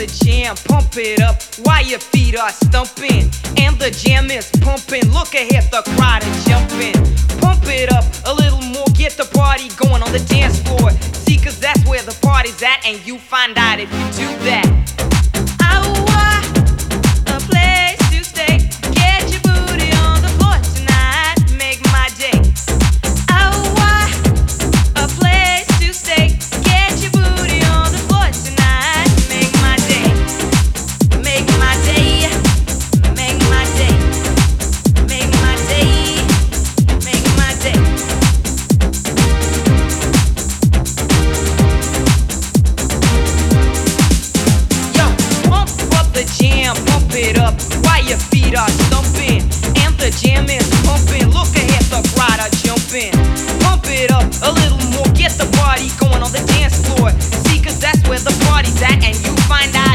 the jam, pump it up while your feet are stumping. And the jam is pumping, look ahead, the crowd is jumping. Pump it up a little more, get the party going on the dance floor. See, cause that's where the party's at, and you find out if you do that. I want a place to stay, get your booty on the floor tonight, make my day. I want a place to stay, get your booty on the floor tonight, make my day. Make my day, make my day, make my day, make my day. Yo, pump up the jam, pump it up while your feet are stumping. And the jam is pumping, look ahead, the crowd are jumping. Pump it up a little more, get the party going on the dance floor. See, cause that's where the party's at, and you find out